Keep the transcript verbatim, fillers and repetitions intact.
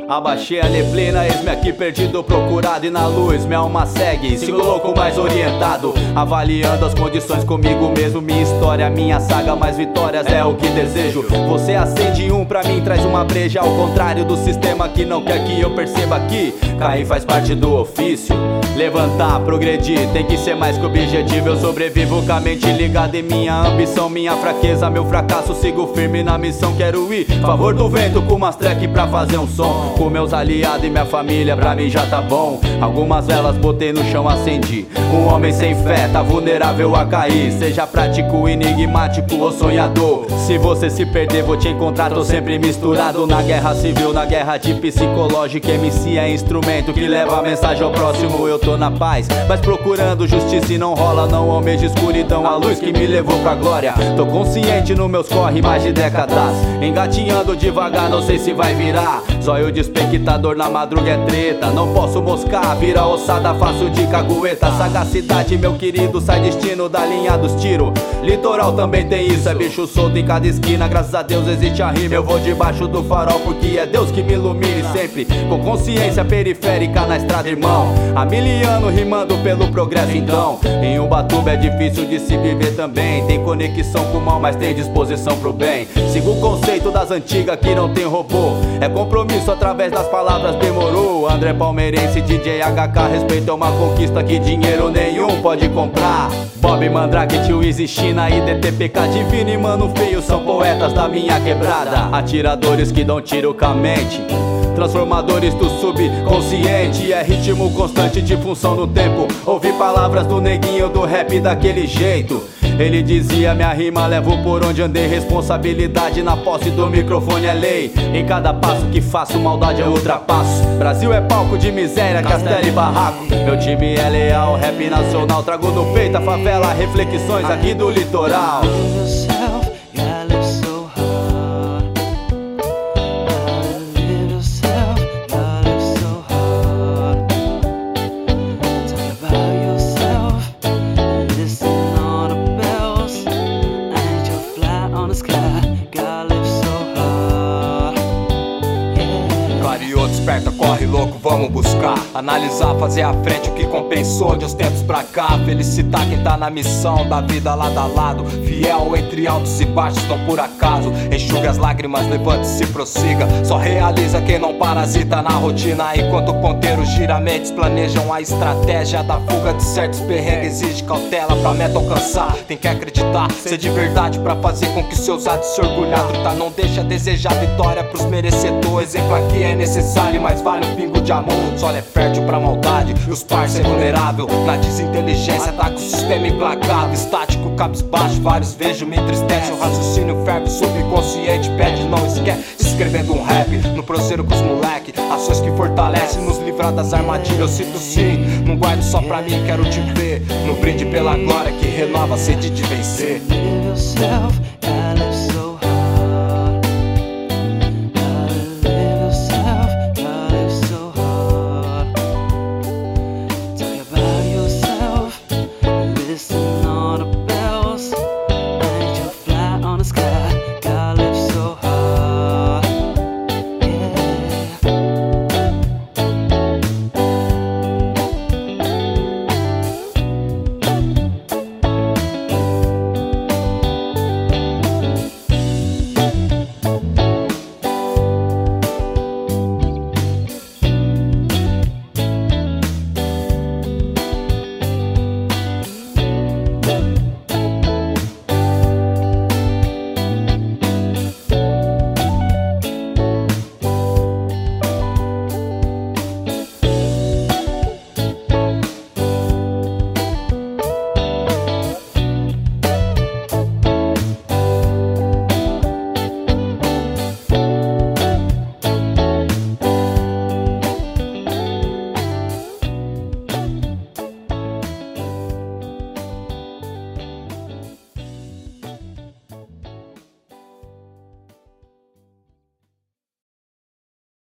Abaixei a neblina, eis-me aqui perdido, procurado e na luz minha alma segue, sigo louco mais orientado, avaliando as condições comigo mesmo. Minha história, minha saga, mais vitórias é o que desejo. Você acende um pra mim, traz uma breja, ao contrário do sistema que não quer que eu perceba que cair faz parte do ofício. Levantar, progredir, tem que ser mais que objetivo. Eu sobrevivo com a mente ligada em minha ambição, minha fraqueza, meu fracasso, sigo firme na missão. Quero ir, favor do vento, com umas track pra fazer um som, com meus aliados e minha família, pra mim já tá bom. Algumas velas botei no chão, acendi. Um homem sem fé, tá vulnerável a cair. Seja prático, enigmático ou sonhador. Se você se perder, vou te encontrar, tô sempre misturado. Na guerra civil, na guerra de psicológica, M C é instrumento que leva a mensagem ao próximo. Eu tô na paz, mas procurando justiça e não rola, não almejo escuridão, a luz que me levou pra glória. Tô consciente no meus corre mais de décadas, engatinhando devagar, não sei se vai virar. Zóio de espectador na madruga é treta, não posso moscar, vira ossada, faço de cagueta. Sagacidade, meu querido, sai destino da linha dos tiros. Litoral também tem isso, é bicho solto em cada esquina, graças a Deus existe a rima. Eu vou debaixo do farol porque é Deus que me ilumine sempre, com consciência periférica na estrada, irmão. Há mil anos rimando pelo progresso então. Em Ubatuba é difícil de se viver também, tem conexão com o mal, mas tem disposição pro bem. Sigo o conceito das antigas que não tem robô, é compromisso através das palavras, demorou. André Palmeirense, D J H K, respeito é uma conquista que dinheiro nenhum pode comprar. Bob Mandrake, Tio Easy, China e D T P K, Divino e Mano Feio são poetas da minha quebrada. Atiradores que dão tiro com a mente, transformadores do subconsciente, é ritmo constante de função no tempo. Ouvi palavras do neguinho do rap daquele jeito. Ele dizia, minha rima levo por onde andei, responsabilidade na posse do microfone é lei. Em cada passo que faço, maldade é ultrapasso. Brasil é palco de miséria, castelo e barraco. Meu time é leal, rap nacional, trago no peito a favela, reflexões aqui do litoral. Desperta, corre louco, vamos buscar, analisar, fazer à frente o que compensou de uns tempos pra cá. Felicitar quem tá na missão da vida lado a lado, fiel entre altos e baixos, não por acaso. Enxugue as lágrimas, levante-se e prossiga, só realiza quem não parasita na rotina. Enquanto o ponteiro gira, mentes planejam a estratégia da fuga de certos perrengues, exige cautela pra meta alcançar. Tem que acreditar, ser de verdade pra fazer com que seus atos se orgulhar. Truta não deixa a desejar vitória pros merecedores, exemplo aqui é necessário, mas vale um pingo de amor. O solo é fértil pra maldade e os parça é vulnerável. Na desinteligência tá com o sistema implacável, estático, cabisbaixo, vários vejo, me entristece. O raciocínio ferve, subconsciente pede, não esquece. Escrevendo um rap no proseiro com os moleque, ações que fortalecem, nos livrar das armadilhas. Eu cito sim, não guardo só pra mim, quero te ver no brinde pela glória que renova a sede de vencer.